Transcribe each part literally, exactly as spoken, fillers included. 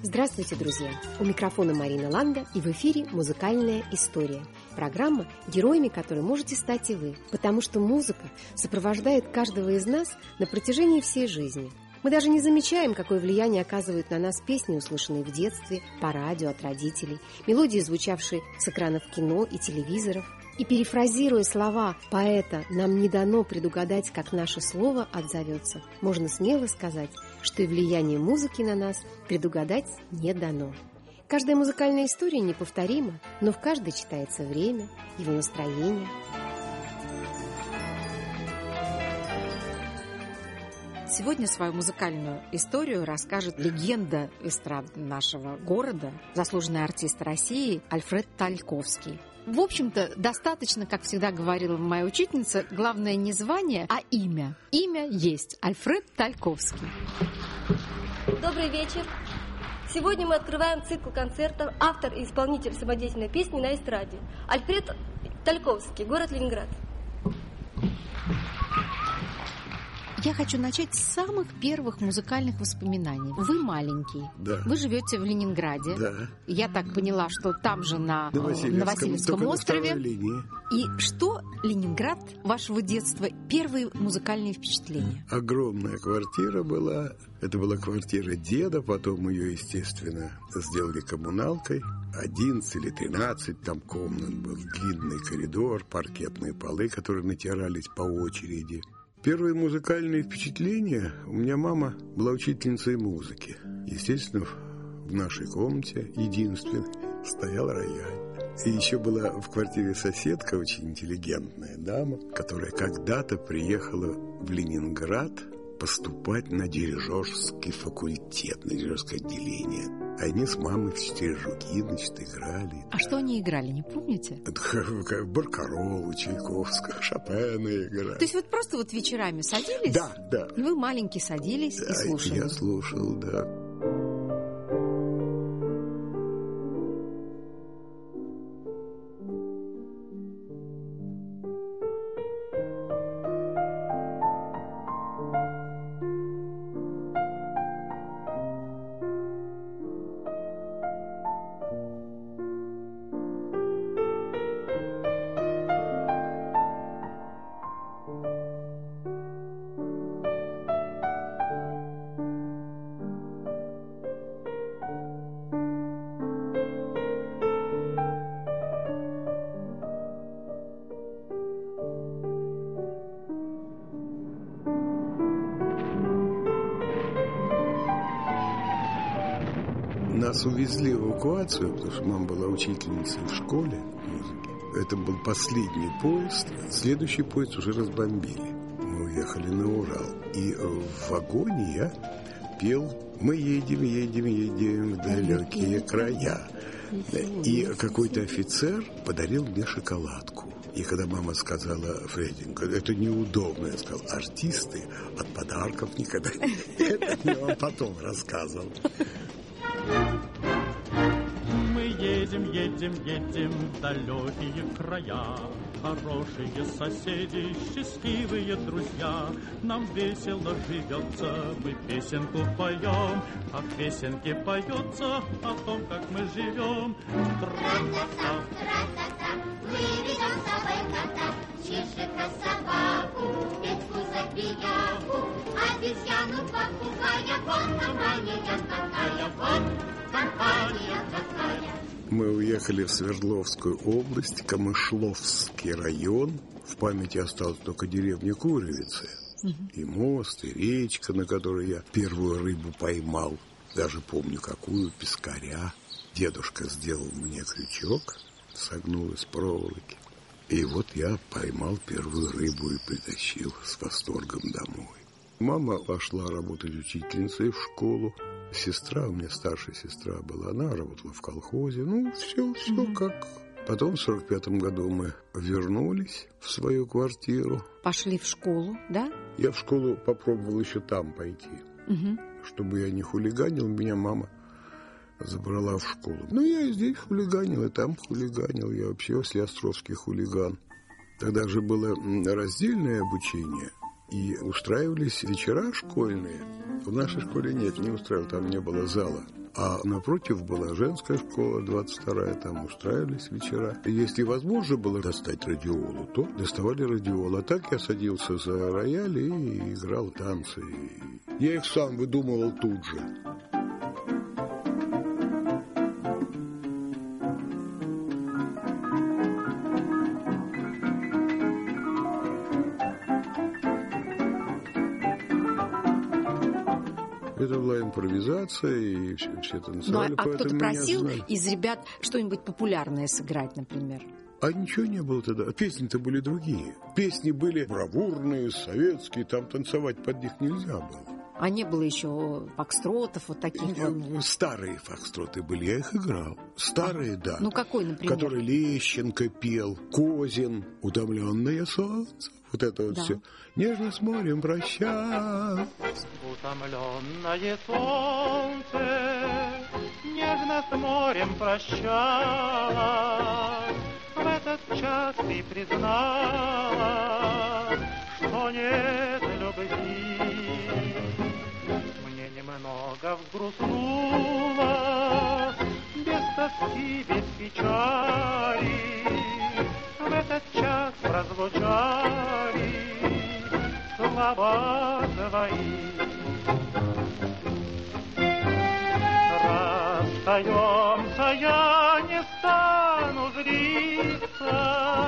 Здравствуйте, друзья! У микрофона Марина Ланда, и в эфире «Музыкальная история». Программа, героями которой можете стать и вы, потому что музыка сопровождает каждого из нас на протяжении всей жизни. Мы даже не замечаем, какое влияние оказывают на нас песни, услышанные в детстве, по радио от родителей, мелодии, звучавшие с экранов кино и телевизоров. И перефразируя слова поэта «нам не дано предугадать, как наше слово отзовется», можно смело сказать, что и влияние музыки на нас предугадать не дано. Каждая музыкальная история неповторима, но в каждой читается время, его настроение. Сегодня свою музыкальную историю расскажет легенда эстрады нашего города, заслуженный артист России Альфред Тальковский. В общем-то, достаточно, как всегда говорила моя учительница, главное не звание, а имя. Имя есть. Альфред Тальковский. Добрый вечер. Сегодня мы открываем цикл концертов «Автор и исполнитель самодеятельной песни на эстраде» Альфред Тальковский, город Ленинград. Я хочу начать с самых первых музыкальных воспоминаний. Вы маленький, да. Вы живете в Ленинграде. Да. Я так поняла, что там же на, на Васильевском, на Васильевском острове. И mm. что Ленинград вашего детства, первые музыкальные впечатления? Огромная квартира была. Это была квартира деда, потом ее, естественно, сделали коммуналкой. одиннадцать или тринадцать там комнат был, длинный коридор, паркетные полы, которые натирались по очереди. Первые музыкальные впечатления. У меня мама была учительницей музыки. Естественно, в нашей комнате единственной стоял рояль. И еще была в квартире соседка, очень интеллигентная дама, которая когда-то приехала в Ленинград поступать на дирижерский факультет, на дирижерское отделение. Они с мамой в четыре жуки, значит, играли. А что они играли, не помните? Баркаролу, Чайковского, Шопена играли. То есть вот просто вот вечерами садились? Да, да. И вы маленький садились да, и слушали? Я слушал, да. Нас увезли в эвакуацию, потому что мама была учительницей в школе музыки. Это был последний поезд. Следующий поезд уже разбомбили. Мы уехали на Урал. И в вагоне я пел «Мы едем, едем, едем в далекие края». И какой-то офицер подарил мне шоколадку. И когда мама сказала: Фреденька, это неудобно, я сказал: артисты от подарков никогда не... Это я вам потом рассказывал. Мы едем, едем, едем в далекие края. Хорошие соседи, счастливые друзья. Нам весело живется, мы песенку поем. А в песенке поется о том, как мы живем. Тра-та-та, тра-та-та, мы ведем с собой кота, чижика, собаку, петьку, забияку, обезьяну, попугая. Вот компания такая, вот компания такая. Мы уехали в Свердловскую область, Камышловский район. В памяти осталась только деревня Куровицы. Угу. И мост, и речка, на которой я первую рыбу поймал. Даже помню, какую, пескаря. Дедушка сделал мне крючок, согнул из проволоки. И вот я поймал первую рыбу и притащил с восторгом домой. Мама пошла работать учительницей в школу. Сестра, у меня старшая сестра была, она работала в колхозе. Ну, все, все mm-hmm. как... Потом в сорок пятом году мы вернулись в свою квартиру. Пошли в школу, да? Я в школу попробовал еще там пойти. Mm-hmm. Чтобы я не хулиганил, меня мама забрала в школу. Ну, я и здесь хулиганил, и там хулиганил. Я вообще Островский хулиган. Тогда же было раздельное обучение. И устраивались вечера школьные. В нашей школе нет, не устраивал, там не было зала. А напротив была женская школа, двадцать вторая, там устраивались вечера. И если возможно было достать радиолу, то доставали радиолу. А так я садился за рояль и играл танцы. Я их сам выдумывал тут же. Это была импровизация, и все, все танцевали. Ну, а кто-то просил из ребят что-нибудь популярное сыграть, например? А ничего не было тогда. Песни-то были другие. Песни были бравурные, советские, там танцевать под них нельзя было. А не было еще фокстротов, вот таких вот? Старые фокстроты были, я их играл. Старые, да. Ну, какой, например? Который Лещенко пел, Козин, «Утомленное солнце». Вот это вот да. Все. Нежно с морем прощай. Утомленное солнце, нежно с морем прощай. В этот час ты призналась, что нет любви. Мне немного взгрустнуло, без тоски, без печали. В этот час прозвучали слова твои. Расстаемся, я не стану злиться.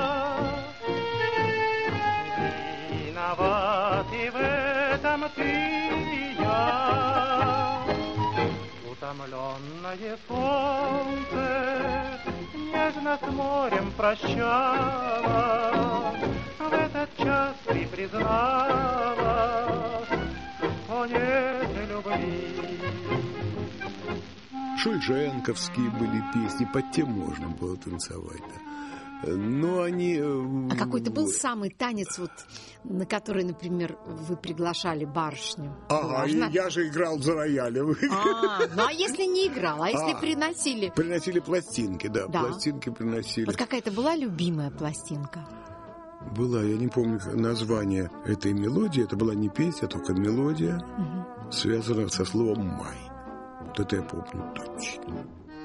Виноват и в этом ты и я. Утомленное солнце нежно с морем прощала. В этот час ты призналась, что нет любви. Шульженковские были песни, под тем можно было танцевать, да. Но они... А какой-то был самый танец, вот, на который, например, вы приглашали барышню? Ага, я, я же играл за роялем. А, ну а если не играл, а если а, приносили? Приносили пластинки, да, да, пластинки приносили. Вот какая-то была любимая пластинка? Была, я не помню название этой мелодии, это была не песня, только мелодия, угу. Связанная со словом «май». Вот это я помню точно.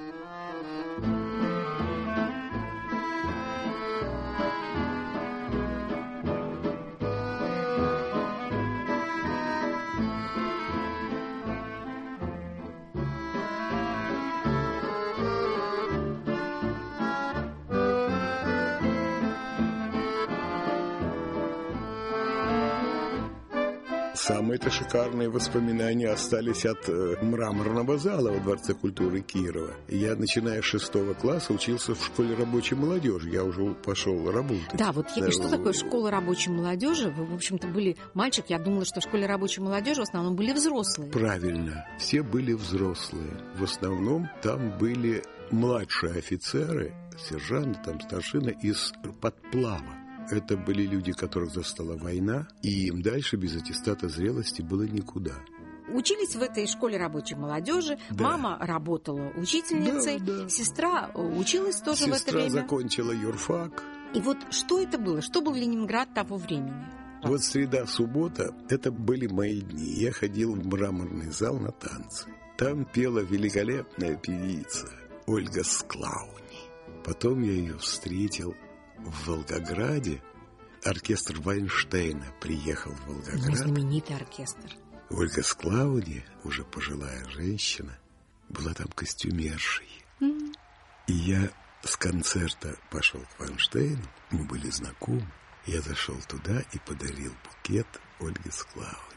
Самые-то шикарные воспоминания остались от э, мраморного зала во Дворце культуры Кирова. Я, начиная с шестого класса, учился в школе рабочей молодежи. Я уже пошел работать. Да, вот я, что такое школа рабочей молодежи? Вы, в общем-то, были мальчик. Я думала, что в школе рабочей молодежи в основном были взрослые. Правильно. Все были взрослые. В основном там были младшие офицеры, сержанты, там старшины из подплава. Это были люди, которых застала война, и им дальше без аттестата зрелости было никуда. Учились в этой школе рабочей молодежи, да. Мама работала учительницей, да, да. Сестра училась тоже Сестра в это время. Сестра закончила юрфак. И вот что это было? Что был Ленинград того времени? Вот среда, суббота – это были мои дни. Я ходил в мраморный зал на танцы. Там пела великолепная певица Ольга Склауни. Потом я ее встретил в Волгограде. Оркестр Вайнштейна приехал в Волгоград. Ну, знаменитый оркестр. Ольга Склауни, уже пожилая женщина, была там костюмершей. Mm-hmm. И я с концерта пошел к Вайнштейну. Мы были знакомы. Я зашел туда и подарил букет Ольге Склауни.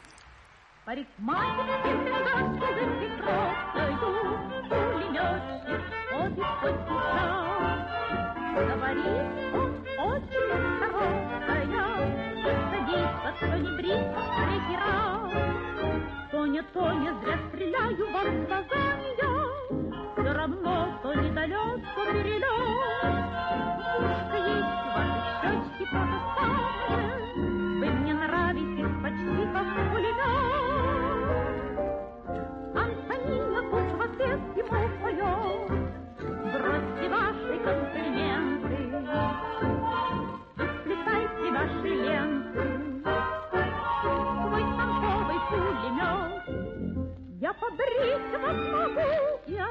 Говорит, он очень хорошая, садится, кто не брит, третий раз. Тоня, Тоня, зря стреляю вам в глаза я, все равно, то недалек, то перелет. Ушко есть, ваши щечки то же самое, вы мне нравитесь почти как пулемет. Антонина тут в ответ ему поет, бросьте ваши комплименты, сплетайте ваши ленты, свой танковый пулемет. Я побрить вас могу и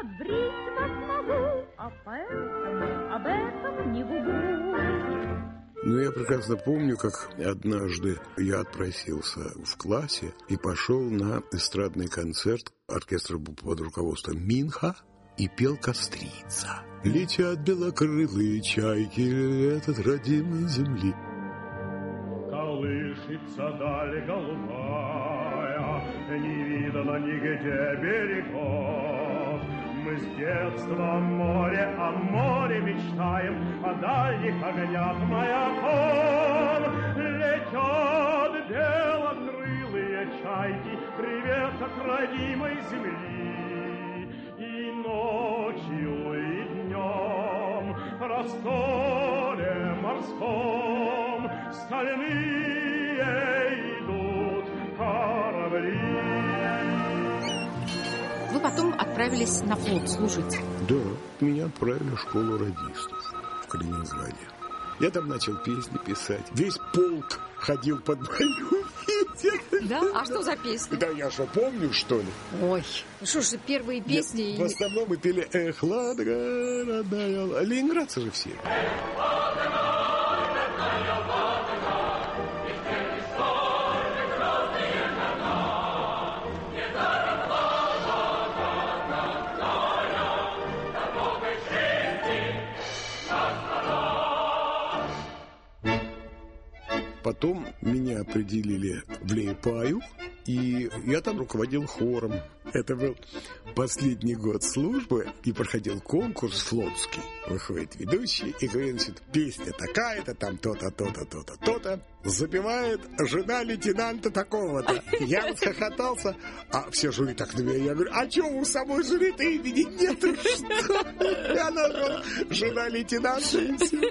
а поэтому об этом не гугу. Но я прекрасно помню, как однажды я отпросился в классе и пошел на эстрадный концерт. Оркестр был под руководством Минха и пел «Кострица». Летят белокрылые чайки этот родимой земли. Колышется даль голубая, не видно нигде берегов. Мы с детства море, о море мечтаем, о дальних огнях маяков. Летят белокрылые чайки, привет от родимой земли. И ночью, и днем в просторе морском стальные идут корабли. Вы потом отправились на флот служить. Да, меня отправили в школу радистов в Калининграде. Я там начал песни писать. Весь полк ходил под мою песню. Да? А что за песни? Да я что, помню, что ли? Ой, что ж, первые песни... Нет, в основном мы пели «Эх, Ладога, родная...» Ленинградцы же все. Эх, Ладога, родная Ладога, из тех историй грозные года. Недаром Ладога, родная, дорогой жизни названа. Потом меня определили в Лейпаю, и я там руководил хором. Это был последний год службы, и проходил конкурс флотский. Выходит ведущий и говорит, значит, песня такая-то, там то-то, то-то, то-то, то-то. Запевает жена лейтенанта такого-то. Я расхохотался, а все жюри так на меня. Я говорю, а что, у самой жюри-то имени нет? Что? И она же жена лейтенанта, и все.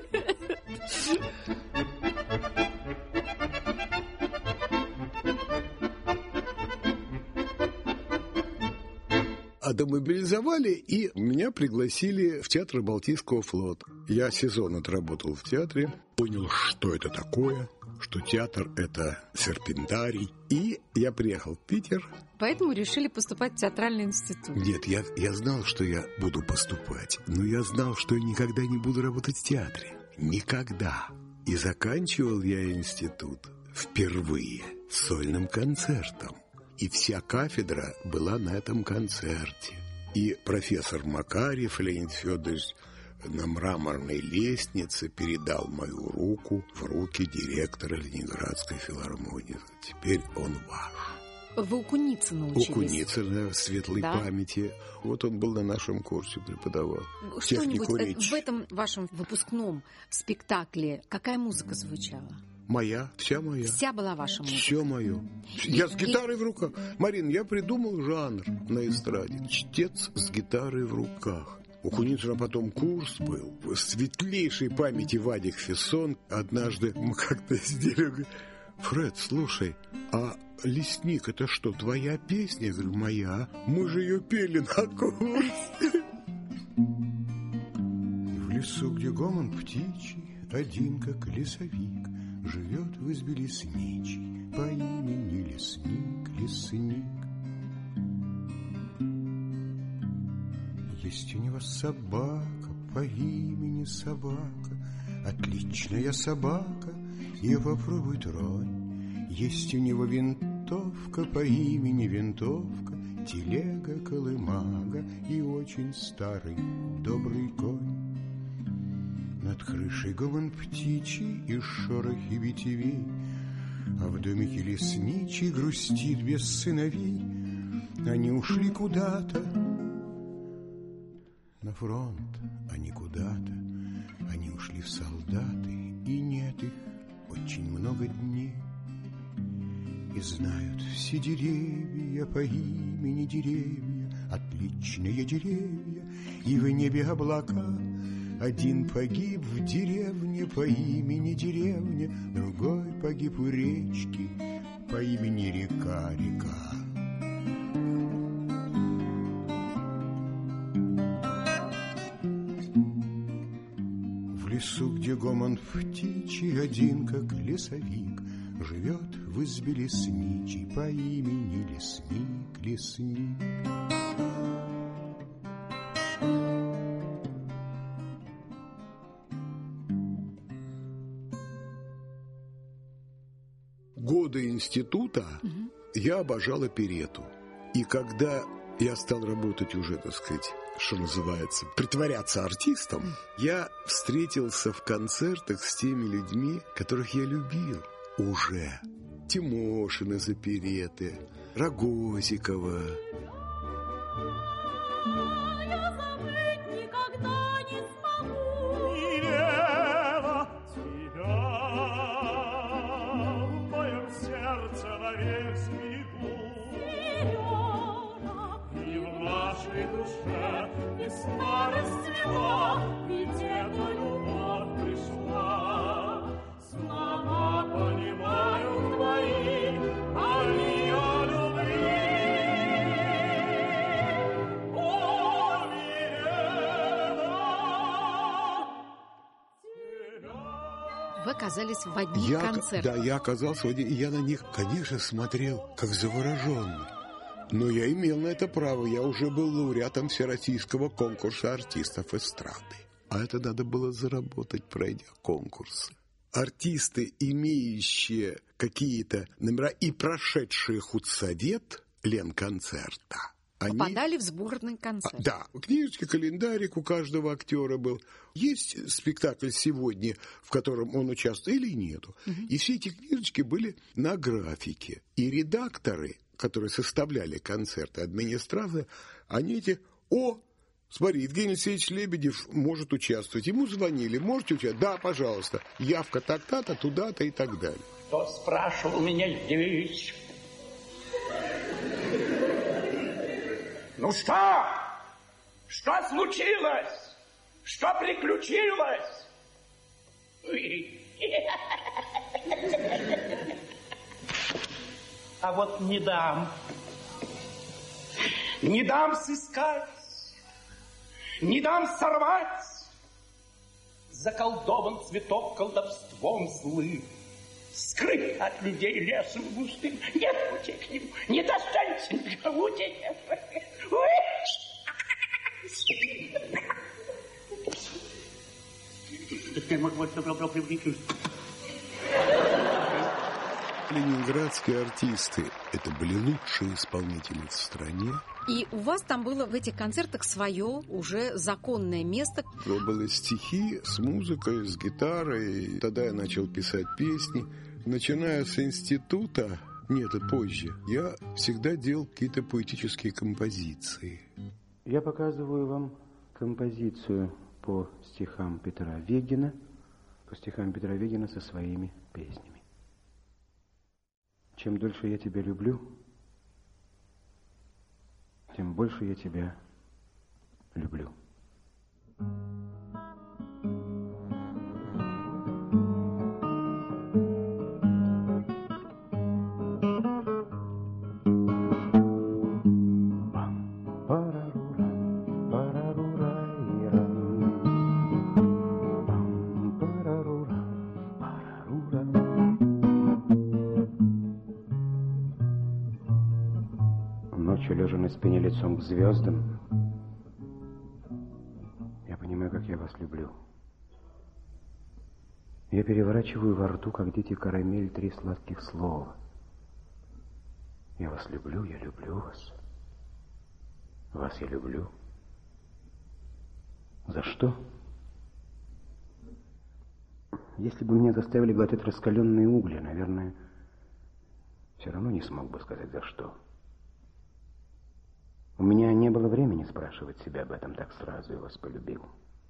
А демобилизовали, и меня пригласили в театр Балтийского флота. Я сезон отработал в театре, понял, что это такое, что театр — это серпентарий. И я приехал в Питер. Поэтому решили поступать в театральный институт. Нет, я, я знал, что я буду поступать, но я знал, что я никогда не буду работать в театре. Никогда. И заканчивал я институт впервые сольным концертом. И вся кафедра была на этом концерте. И профессор Макарьев Леонид Федорович на мраморной лестнице передал мою руку в руки директора Ленинградской филармонии. Теперь он ваш. Вы у Куницына учились? У Куницына, в светлой да? памяти. Вот он был на нашем курсе, преподавал. Что-нибудь в этом вашем выпускном спектакле, какая музыка звучала? Моя, вся моя. Вся была ваша музыка? Все мое. Я с гитарой в руках. Марин, я придумал жанр на эстраде. Чтец с гитарой в руках. У Куницына потом курс был. В светлейшей памяти Вадик Фессон. Однажды мы как-то сидели, говорит, Фред, слушай, а «Лесник» — это что, твоя песня? Я говорю, моя. Мы же ее пели на курсе. В лесу, где гомон птичий, один как лесовик, живет в избе лесничий по имени Лесник, Лесник. Есть у него собака по имени Собака, отличная собака, ее попробуй тронь. Есть у него винтовка по имени Винтовка, телега, колымага и очень старый добрый конь. Над крышей гомон птичий и шорохи ветвей, а в домике лесничий грустит без сыновей. Они ушли куда-то на фронт, они куда-то, они ушли в солдаты, и нет их очень много дней. И знают все деревья по имени деревья, отличные деревья, и в небе облака. Один погиб в деревне по имени деревня, другой погиб у речки по имени река, река. В лесу, где гомон птичий, один как лесовик, живет в избе лесничий по имени Лесник, Лесник. годы института угу. я обожал оперету. И когда я стал работать уже, так сказать, что называется, притворяться артистом, я встретился в концертах с теми людьми, которых я любил уже. Тимошин из опереты, Рогозикова. Я забыть никогда не смогу. Елена, тебя в моем сердце навек сбегу. Сережа, и в нашей душе весна расцвела, ведь эта любовь пришла. Слова понимаю твои, а я любви. О, Вы оказались в одних я, концертах. Да, я оказался в одних, и я на них, конечно, смотрел, как завороженный. Но я имел на это право, я уже был лауреатом Всероссийского конкурса артистов эстрады. А это надо было заработать, пройдя конкурсы. Артисты, имеющие какие-то номера и прошедшие худсовет Ленконцерта, они... попадали в сборный концерт. А, да, книжечки, календарик у каждого актера был. Есть спектакль сегодня, в котором он участвует, или нету. Угу. И все эти книжечки были на графике. И редакторы, которые составляли концерты, администрация, они эти... О, смотри, Евгений Алексеевич Лебедев может участвовать. Ему звонили, можете участвовать? Да, пожалуйста. Явка так-то, туда-то и так далее. Кто спрашивал меня здесь? Ну что? Что случилось? Что приключилось? А вот не дам. Не дам сыскать. Не дам сорвать. Заколдован цветок колдовством злым. Скрыт от людей лесом густым. Нет пути к нему. Не достанется никому тебе. Ленинградские артисты – это были лучшие исполнители в стране. И у вас там было в этих концертах свое уже законное место. Это были стихи с музыкой, с гитарой. Тогда я начал писать песни. Начиная с института, нет, это позже, я всегда делал какие-то поэтические композиции. Я показываю вам композицию по стихам Петра Вегина, по стихам Петра Вегина со своими песнями. Чем дольше я тебя люблю, тем больше я тебя люблю. Лежа на спине лицом к звездам, я понимаю, как я вас люблю. Я переворачиваю во рту, как дети, карамель, три сладких слова. Я вас люблю, я люблю вас. Вас я люблю. За что? Если бы меня заставили глотать раскаленные угли, наверное, все равно не смог бы сказать, за что. У меня не было времени спрашивать себя об этом, так сразу я вас полюбил.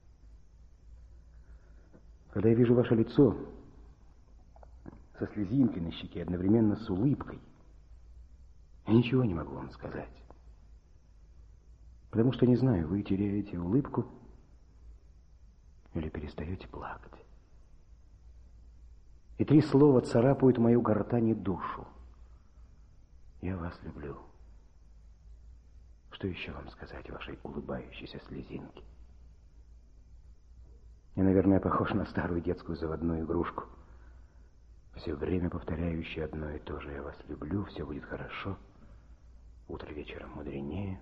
Когда я вижу ваше лицо со слезинкой на щеке, одновременно с улыбкой, я ничего не могу вам сказать. Потому что не знаю, вы теряете улыбку или перестаете плакать. И три слова царапают мою гортань и душу. Я вас люблю. Что еще вам сказать вашей улыбающейся слезинке? Я, наверное, похож на старую детскую заводную игрушку, все время повторяющую одно и то же. Я вас люблю, все будет хорошо. Утро вечером мудренее.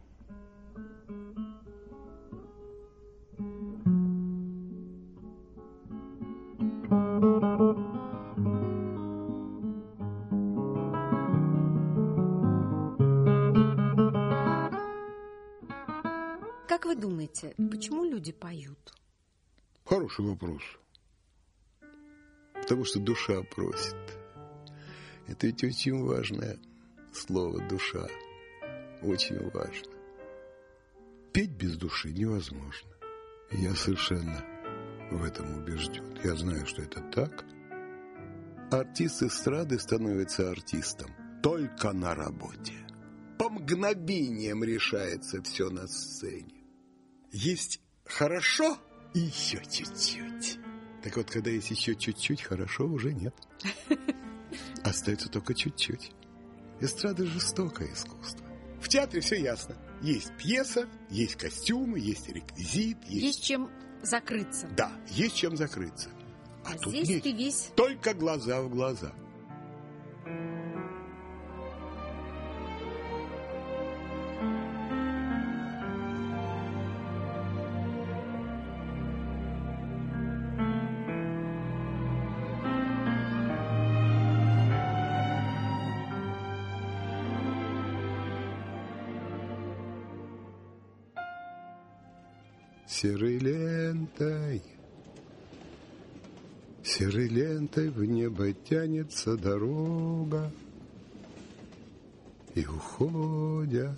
Как вы думаете, почему люди поют? Хороший вопрос. Потому что душа просит. Это ведь очень важное слово «душа». Очень важно. Петь без души невозможно. Я совершенно в этом убежден. Я знаю, что это так. Артист эстрады становится артистом только на работе. По мгновениям решается все на сцене. Есть хорошо и еще чуть-чуть. Так вот, когда есть еще чуть-чуть, хорошо уже нет. Остается только чуть-чуть. Эстрада – жестокое искусство. В театре все ясно. Есть пьеса, есть костюмы, есть реквизит. Есть, есть чем закрыться. Да, есть чем закрыться. А, а тут здесь нет. ты весь... Только глаза в глаза. Серой лентой, серой лентой в небо тянется дорога, и уходят,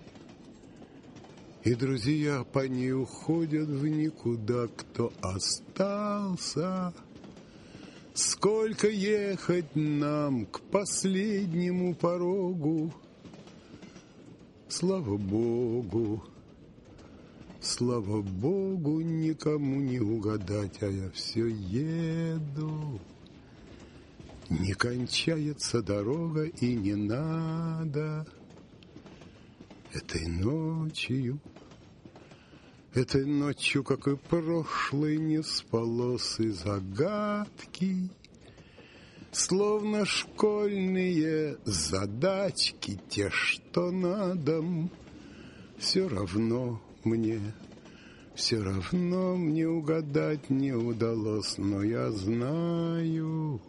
и друзья по ней уходят в никуда. Кто остался? Сколько ехать нам к последнему порогу? Слава Богу! Слава Богу, никому не угадать, а я все еду. Не кончается дорога, и не надо. Этой ночью, этой ночью, как и прошлой, не спалось и загадки, словно школьные задачки, те, что на дом, все равно мне, все равно мне угадать не удалось, но я знаю,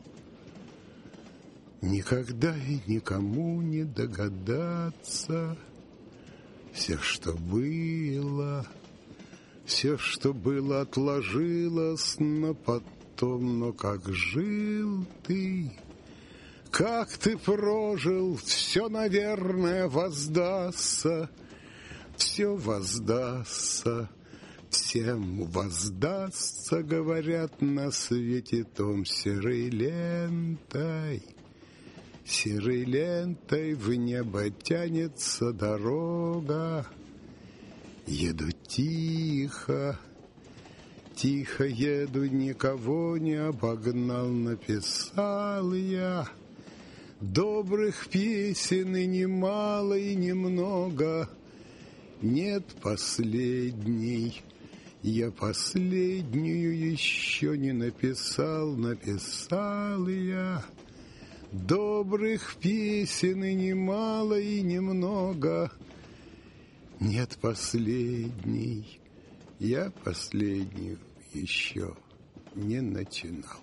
никогда и никому не догадаться. Все, что было, все, что было, отложилось на потом, но как жил ты, как ты прожил, все, наверное, воздастся. Все воздастся, всем воздастся, говорят на свете том. Серой лентой, серой лентой в небо тянется дорога. Еду тихо, тихо еду, никого не обогнал. Написал я добрых песен и немало, и немного. Нет последней, я последнюю еще не написал. Написал я добрых песен и немало, и немного. Нет последней, я последнюю еще не начинал.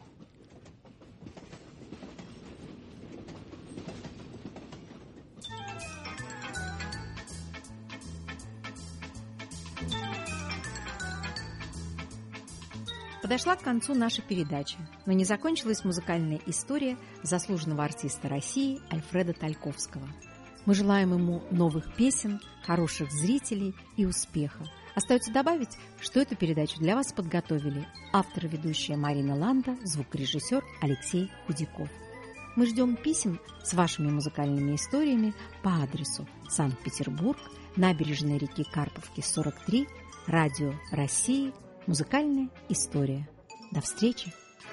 Подошла к концу наша передача, но не закончилась музыкальная история заслуженного артиста России Альфреда Тальковского. Мы желаем ему новых песен, хороших зрителей и успеха. Остается добавить, что эту передачу для вас подготовили автор и ведущая Марина Ланда, звукорежиссер Алексей Худяков. Мы ждем писем с вашими музыкальными историями по адресу Санкт-Петербург, набережная реки Карповки, сорок три, Радио России, музыкальная история. До встречи!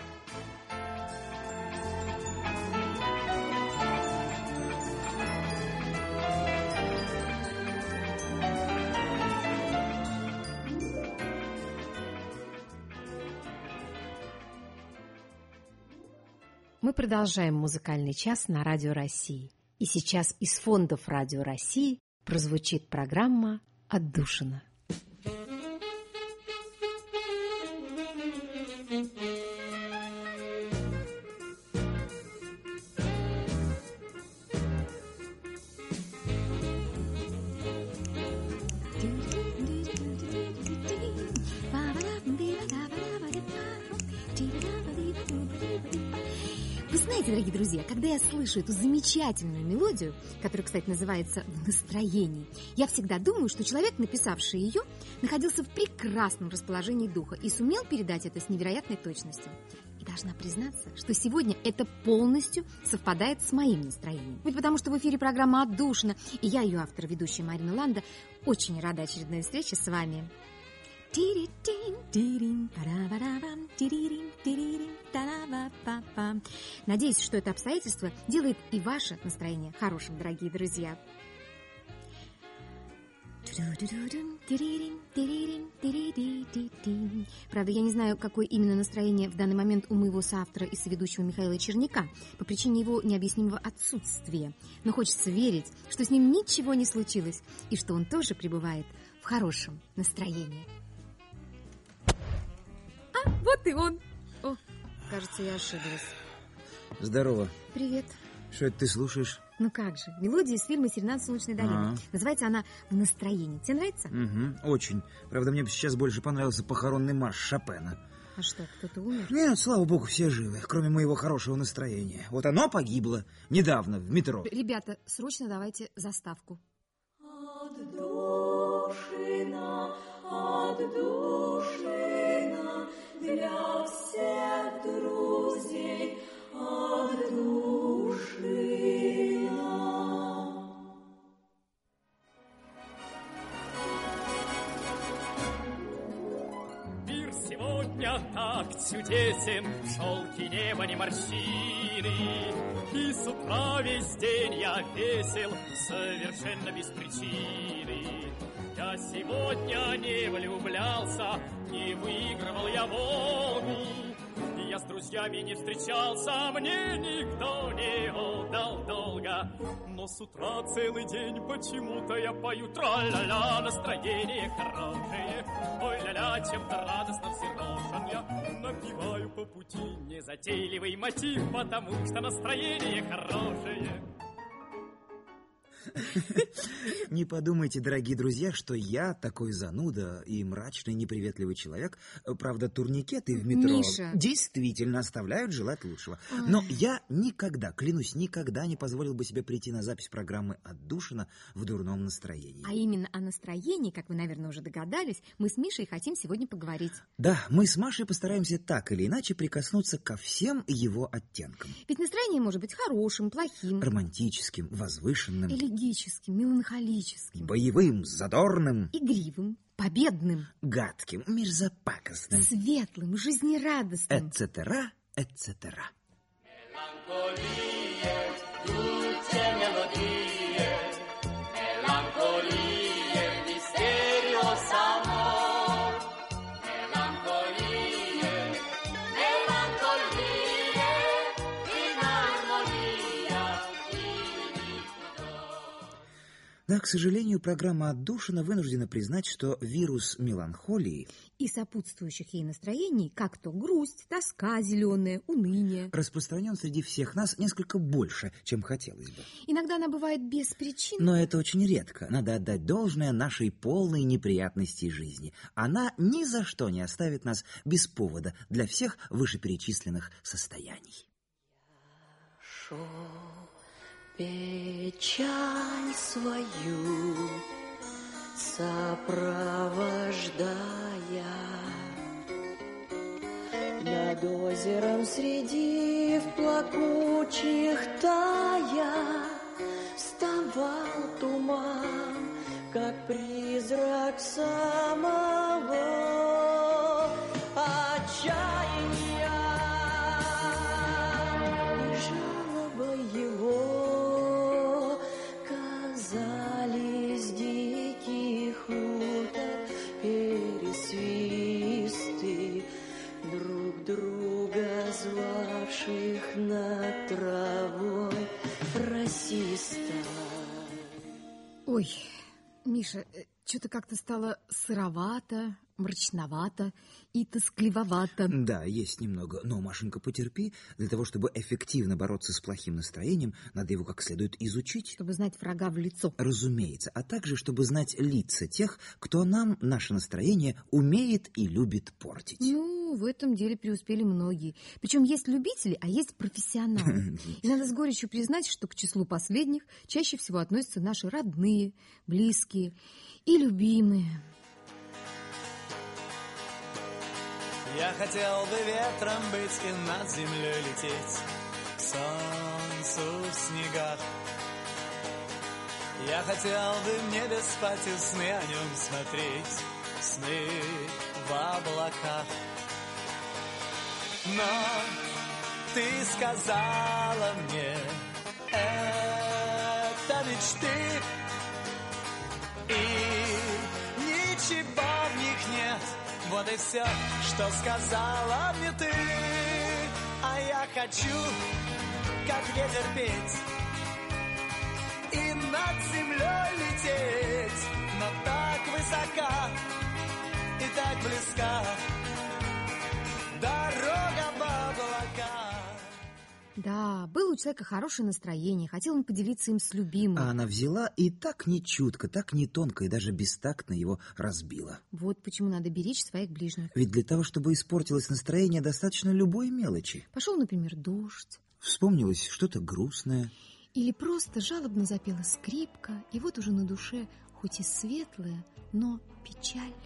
Мы продолжаем музыкальный час на Радио России. И сейчас из фондов Радио России прозвучит программа «Отдушина». знаете, дорогие друзья, когда я слышу эту замечательную мелодию, которая, кстати, называется «В настроении», я всегда думаю, что человек, написавший ее, находился в прекрасном расположении духа и сумел передать это с невероятной точностью. И должна признаться, что сегодня это полностью совпадает с моим настроением. Ведь потому что в эфире программа «Отдушина», и я, ее автор, ведущая Марина Ланда, очень рада очередной встрече с вами. Надеюсь, что это обстоятельство делает и ваше настроение хорошим, дорогие друзья. Правда, я не знаю, какое именно настроение в данный момент у моего соавтора и соведущего Михаила Черняка по причине его необъяснимого отсутствия. Но хочется верить, что с ним ничего не случилось и что он тоже пребывает в хорошем настроении. А, вот и он. О, кажется, я ошиблась. Здорово. Привет. Что это ты слушаешь? Ну как же, мелодия из фильма «Серенада солнечной долины». А-а-а. Называется она «В настроении». Тебе нравится? Угу, очень. Правда, мне бы сейчас больше понравился похоронный марш Шопена. А что, кто-то умер? Нет, слава богу, все живы, кроме моего хорошего настроения. Вот оно погибло недавно в метро. Ребята, срочно давайте заставку. Отдушина, отдушина для всех друзей, отдушина. Мир сегодня так чудесен, шелки неба не морщины, и с утра весь день я весел, совершенно без причины. Я сегодня не влюблялся, не выигрывал я Волгу, и я с друзьями не встречался, мне никто не отдал долга. Но с утра целый день почему-то я пою тра-ля-ля, настроение хорошее, ой-ля-ля, чем-то радостно взъерошен я. Напеваю по пути незатейливый мотив, потому что настроение хорошее. Не подумайте, дорогие друзья, что я такой зануда и мрачный, неприветливый человек. Правда, турникеты в метро Миша. действительно оставляют желать лучшего. Но я никогда, клянусь, никогда не позволил бы себе прийти на запись программы «Отдушина» в дурном настроении. А именно о настроении, как вы, наверное, уже догадались, мы с Мишей хотим сегодня поговорить. Да, мы с Машей постараемся так или иначе прикоснуться ко всем его оттенкам. Ведь настроение может быть хорошим, плохим, романтическим, возвышенным, элегическим, меланхолическим, боевым, задорным, игривым, победным, гадким, мерзопакостным, светлым, жизнерадостным, etc., etc. Да, к сожалению, программа «Отдушина» вынуждена признать, что вирус меланхолии и сопутствующих ей настроений, как то грусть, тоска зеленая, уныние, распространен среди всех нас несколько больше, чем хотелось бы. Иногда она бывает без причин. Но это очень редко. Надо отдать должное нашей полной неприятности жизни. Она ни за что не оставит нас без повода для всех вышеперечисленных состояний. Я шел печаль свою сопровождая, над озером среди плакучих тая вставал туман, как призрак самого отчаяния, и жалоба его казались диких уток пересвисты, друг друга звавших над травой расиста. Ой, Миша, что-то как-то стало сыровато, мрачновато и тоскливовато. Да, есть немного. Но, Машенька, потерпи. Для того, чтобы эффективно бороться с плохим настроением, надо его как следует изучить. Чтобы знать врага в лицо. Разумеется. А также, чтобы знать лица тех, кто нам наше настроение умеет и любит портить. Ну, в этом деле преуспели многие. Причем есть любители, а есть профессионалы. И надо с горечью признать, что к числу последних чаще всего относятся наши родные, близкие и любимые. Я хотел бы ветром быть и над землей лететь, к солнцу в снегах. Я хотел бы в небе спать и сны о нем смотреть, сны в облаках. Но ты сказала мне, это мечты, и ничего в них нет. Вот и все, что сказала мне ты. А я хочу, как ветер, петь и над землей лететь, но так высока и так близка дорога в облака. Да, было у человека хорошее настроение, хотел он поделиться им с любимым. А она взяла и так нечутко, так не тонко и даже бестактно его разбила. Вот почему надо беречь своих ближних. Ведь для того, чтобы испортилось настроение, достаточно любой мелочи. Пошел, например, дождь. Вспомнилось что-то грустное. Или просто жалобно запела скрипка, и вот уже на душе хоть и светлая, но печаль.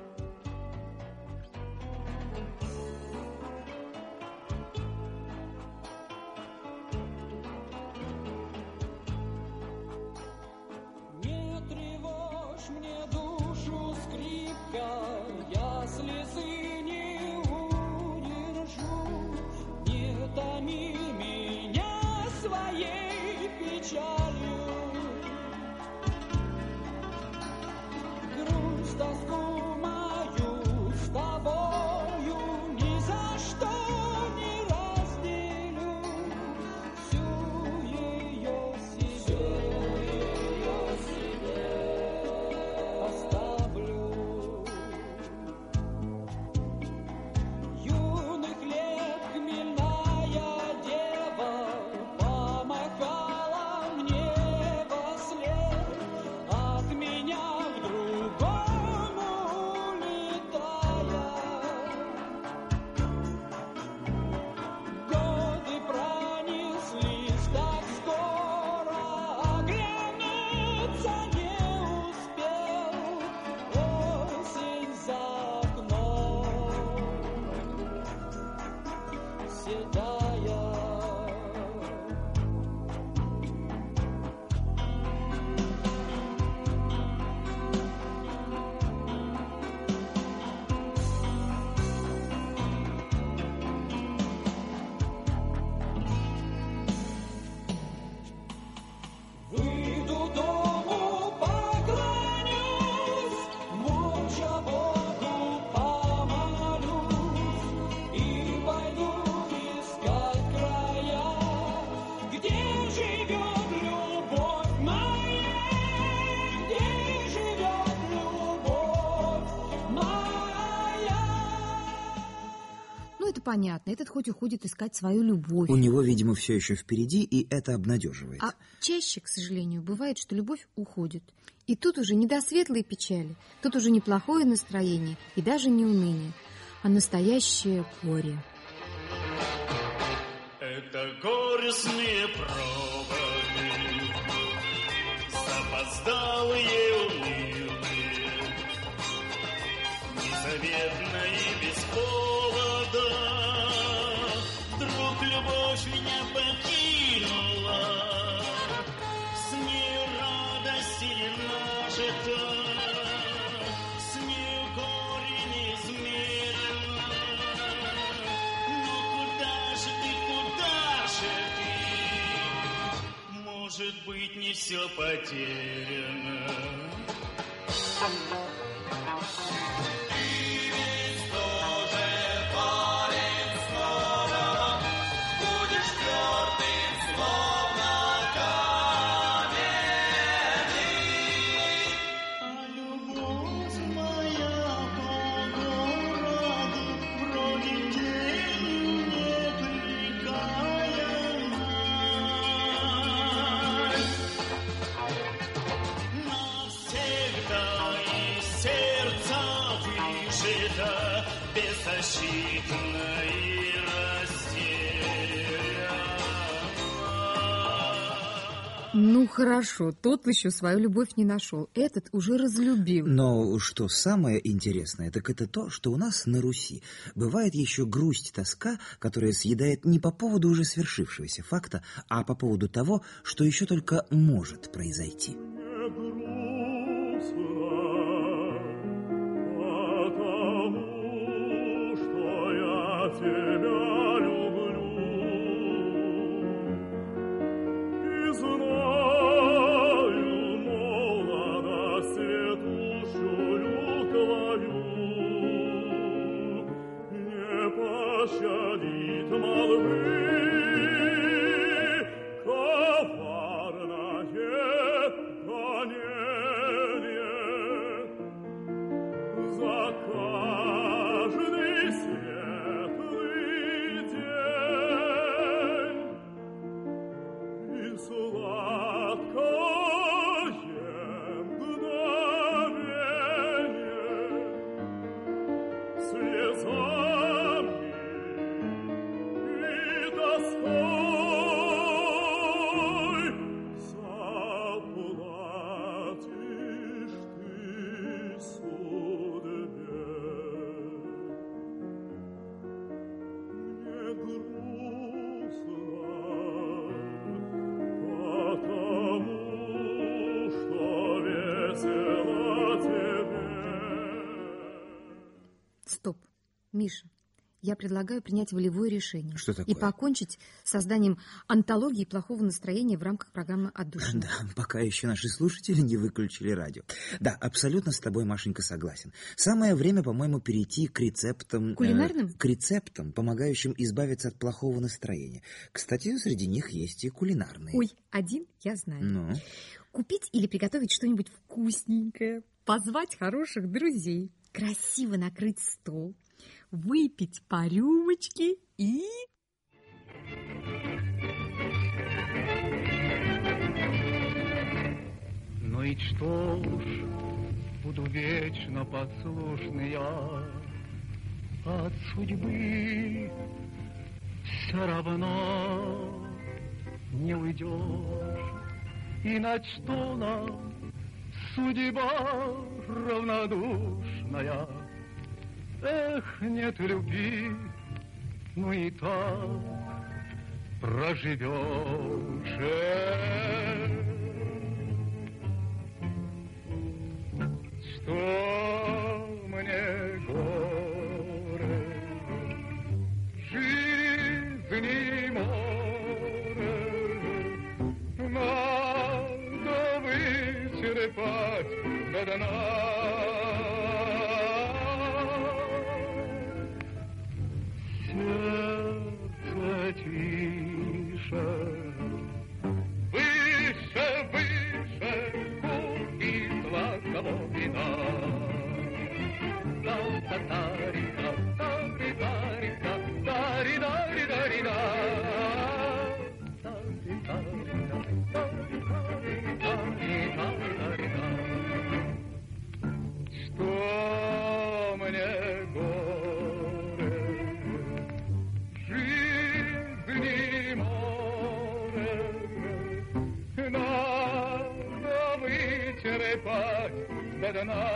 Понятно, этот хоть уходит искать свою любовь. У него, видимо, все еще впереди, и это обнадеживает. А чаще, к сожалению, бывает, что любовь уходит. И тут уже не до светлой печали, тут уже не плохое настроение и даже не уныние, а настоящее горе. Это горестные проводы, запоздалые, унылые, незаветно и без повода. Вдруг любовь меня покинула, с нею радость не нажита, с нею горе неизмерено. Но куда же ты, куда же ты? Может быть, не все потеряно. Ну, хорошо, тот еще свою любовь не нашел. Этот уже разлюбил. Но что самое интересное, так это то, что у нас на Руси бывает еще грусть, тоска, которая съедает не по поводу уже свершившегося факта, а по поводу того, что еще только может произойти. Стоп, Миша, я предлагаю принять волевое решение. Что такое? И покончить с созданием антологии плохого настроения в рамках программы «Отдушина». Да, пока еще наши слушатели не выключили радио. Да, абсолютно с тобой, Машенька, согласен. Самое время, по-моему, перейти к рецептам... Кулинарным? Э, к рецептам, помогающим избавиться от плохого настроения. Кстати, среди них есть и кулинарные. Ой, один я знаю. Ну? Купить или приготовить что-нибудь вкусненькое, позвать хороших друзей, красиво накрыть стол, выпить по рюмочке и... Ну и что ж, буду вечно послушный я, от судьбы все равно не уйдешь. И на что нам судьба равнодушная? Эх, нет любви, ну и так проживешь. Что мне горе, жизни море, надо вычерпать до дна. Сердце тише, выше, выше, купи сладкого вина. Да-да-да-ри-да, да-ри-да-ри-да, да-ри-да-ри-да-ри-да. Что мне горе, жизни море, надо вычерпать до дна.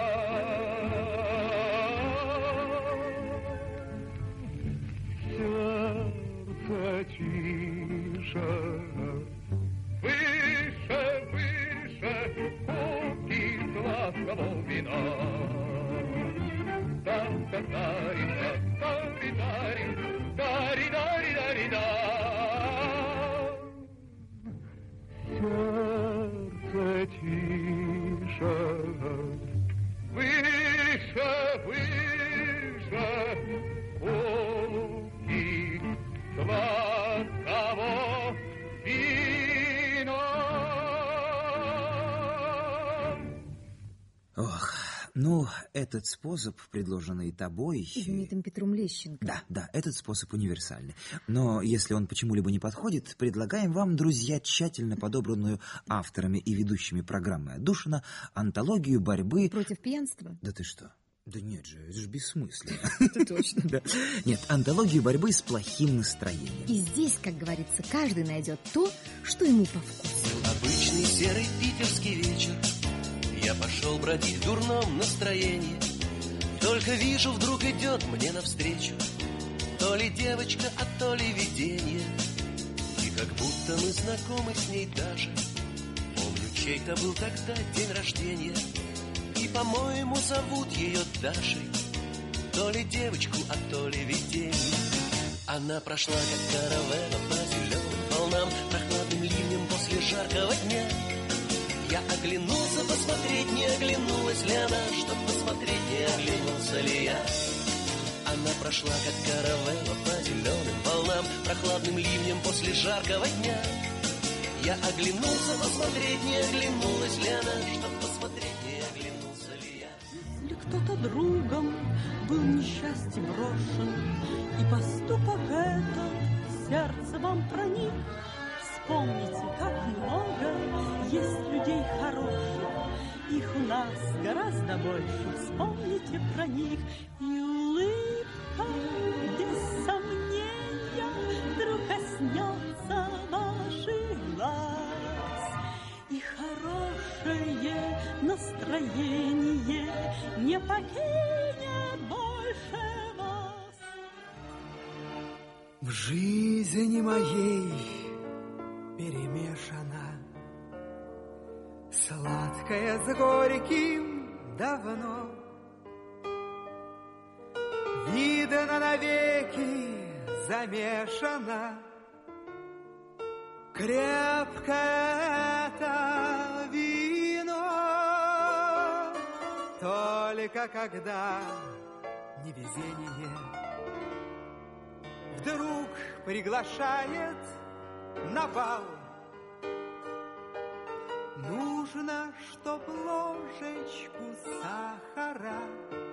Сердце тише, выше, выше, купи сладкого вина. Да-да-да-ри-да, да-ри-да-ри, да-ри-да-ри-да-ри-да. Сердце тише, выше, выше, купи сладкого вина. Ох, ну, этот способ, предложенный тобой... Знаменитым Петром Лещенко. Да, да, этот способ универсальный. Но если он почему-либо не подходит, предлагаем вам, друзья, тщательно подобранную авторами и ведущими программы «Отдушина» антологию борьбы... Против пьянства? Да ты что? Да нет же, это же бессмысленно. Это точно. Да. Нет, антологию борьбы с плохим настроением. И здесь, как говорится, каждый найдет то, что ему по вкусу. Обычный серый питерский вечер. Я пошел бродить в дурном настроении. Только вижу, вдруг идет мне навстречу то ли девочка, а то ли видение. И как будто мы знакомы с ней даже. Помню, чей-то был тогда день рождения. И, по-моему, зовут ее Дашей. То ли девочку, а то ли видение. Она прошла, как каравелла по зеленым волнам, прохладным ливнем после жаркого дня. Я оглянулся посмотреть, не оглянулась ли она, чтоб посмотреть, не оглянулся ли я. Она прошла, как каравелла по зеленым волнам, прохладным ливнем после жаркого дня. Я оглянулся посмотреть, не оглянулась ли она, чтоб посмотреть, не оглянулся ли я. Если кто-то другом был несчастье брошен, и поступок этот в сердце вам проник, вспомните, как много есть людей хороших, их у нас гораздо больше, вспомните про них. И улыбка, без сомнения, вдруг коснется ваших глаз, и хорошее настроение не покинет больше вас. В жизни моей перемешано сладкое с горьким давно. Видно навеки замешано крепкое это вино. Только когда невезение вдруг приглашает на бал, нужно, чтоб ложечку сахара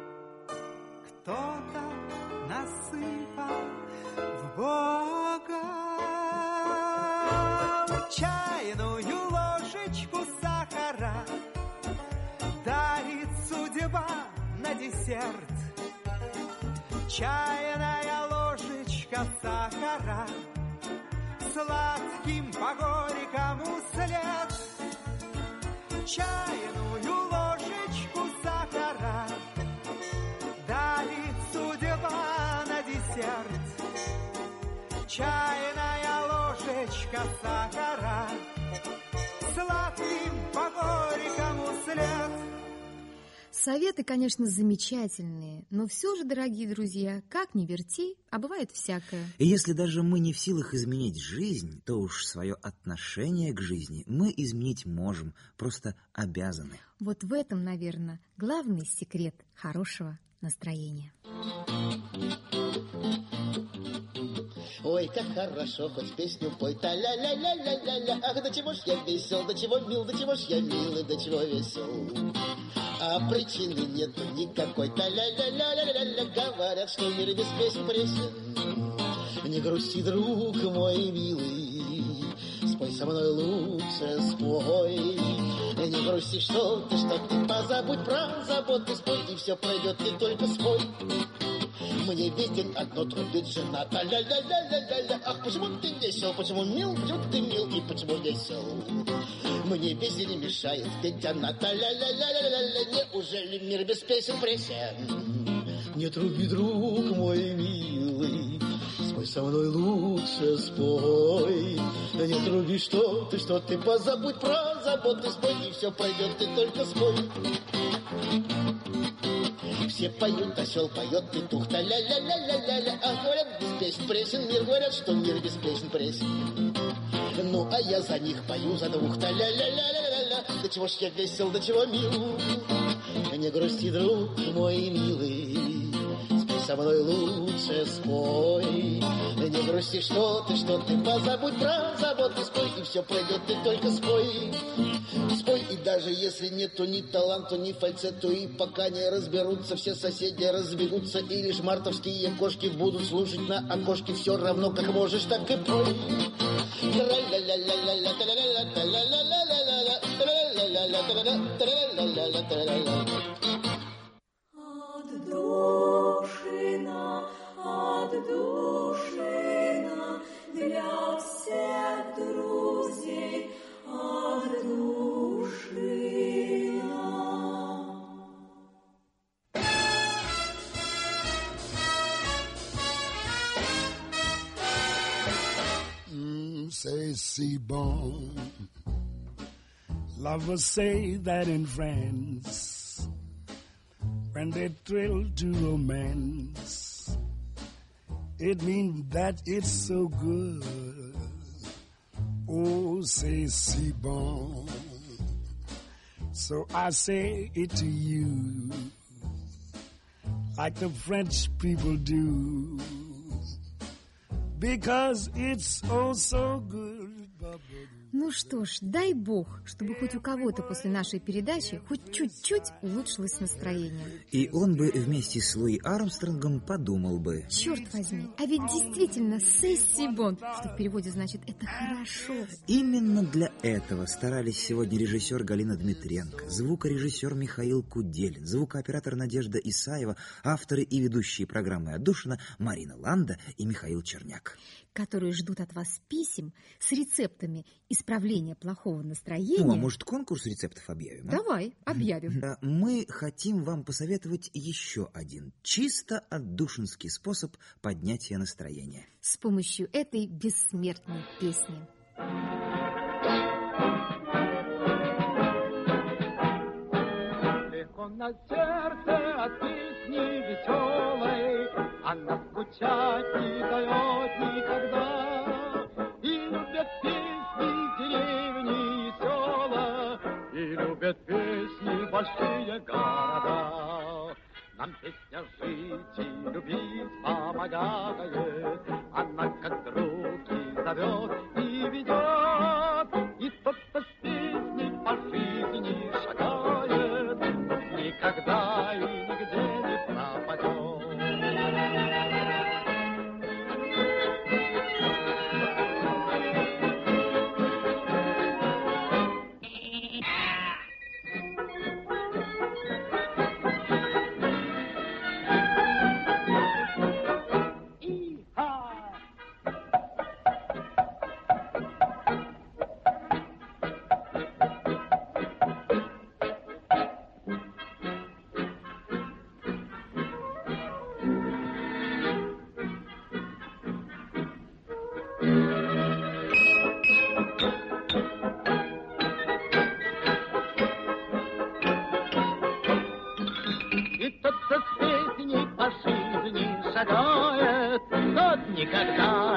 кто-то насыпал в бокал. Чайную ложечку сахара дарит судьба на десерт. Чайная ложечка сахара сладким по горькому след. Чайную ложечку сахара дарит судьба на десерт. Чайная ложечка сахара сладким по горькому след. Советы, конечно, замечательные, но все же, дорогие друзья, как ни верти, а бывает всякое. И если даже мы не в силах изменить жизнь, то уж свое отношение к жизни мы изменить можем, просто обязаны. Вот в этом, наверное, главный секрет хорошего настроения. Ой, как хорошо, хоть песню пой, та-ля-ля-ля-ля-ля-ля. Ах, до чего ж я весел, до чего мил, до чего ж я мил и до чего весел. А причины нету никакой, та-ля-ля-ля-ля-ля-ля. Говорят, что мир без песен пресен. Не грусти, друг мой милый, спой со мной лучше, спой. Не грусти, что ты, что ты, позабудь про заботы, спой, и все пройдет, ты только спой. Мне весь день одно трубит жена, та-ля-ля-ля-ля-ля-ля. Ах, почему ты весел, почему мил, вдруг ты мил, и почему весел? Мне весь день мешает петь она, та-ля-ля-ля-ля-ля-ля. Неужели мир без песен пресен? Не труби, друг мой милый, спой со мной лучше, спой. Не труби, что ты, что ты, позабудь про заботы, спой, и все пройдет, ты только спой. Все поют, осел поет, петух, та-ля-ля-ля-ля-ля-ля. А говорят, без песен пресен мир, говорят, что мир без песен пресен. Ну, а я за них пою, за двух, та-ля-ля-ля-ля-ля. До чего ж я весел, до чего мил. Не грусти, друг мой милый, спой со мной лучше, спой. Не грусти, что ты, что ты, позабудь про заботы, спой, и все пройдет, ты только спой. Спой, и даже если нету ни таланту, ни фальцету, и пока не разберутся, все соседи разбегутся, и лишь мартовские кошки будут слушать на окошке, все равно, как можешь, так и пой. Отдушина, отдушина для всех друзей, отдушина. c'est bon. Lovers say that in France, when they thrill to romance, it means that it's so good. Oh, say c'est bon. So I say it to you, like the French people do, because it's oh so good. Ну что ж, дай бог, чтобы хоть у кого-то после нашей передачи хоть чуть-чуть улучшилось настроение. И он бы вместе с Луи Армстронгом подумал бы: черт возьми, а ведь действительно «c'est bon», что в переводе значит «это хорошо». Именно для этого старались сегодня режиссер Галина Дмитренко, звукорежиссер Михаил Куделин, звукооператор Надежда Исаева, авторы и ведущие программы «Отдушина» Марина Ланда и Михаил Черняк, которые ждут от вас писем с рецептами исправления плохого настроения. Ну, а может, конкурс рецептов объявим? А? Давай, объявим. Да, мы хотим вам посоветовать еще один чисто отдушинский способ поднятия настроения. С помощью этой бессмертной песни. Легко на сердце от песни веселой, она скучать не дает никогда. И любят песни деревни и села, и любят песни большие города. Нам песня жить и любить помогает, она как други зовет и ведет. И тот, кто с песней по жизни шагает, никогда и нигде не пропадет. Никогда